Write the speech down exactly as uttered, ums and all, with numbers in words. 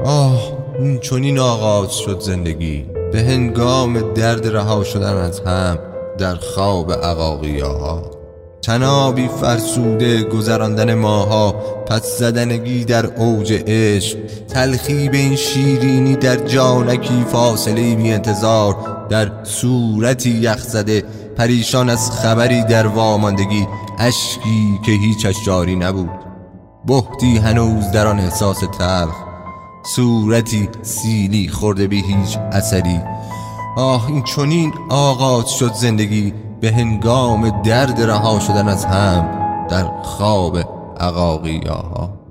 آه این چنین آغاز شد زندگی، به هنگام درد رها شدن از هم در خواب عقاقیاها. تنابی فرسوده گذراندن ماها، پس زدنگی در اوج عشق، تلخی به این شیرینی در جانکی، فاصله بی انتظار در صورتی یخ زده، پریشان از خبری در واماندگی، اشکی که هیچش جاری نبود، بهتی هنوز در آن احساس تلخ، صورتی سیلی خورده بی هیچ اثری. آه این چنین آغاز شد زندگی، به هنگام درد رها شدن از هم در خواب عقاقیاها.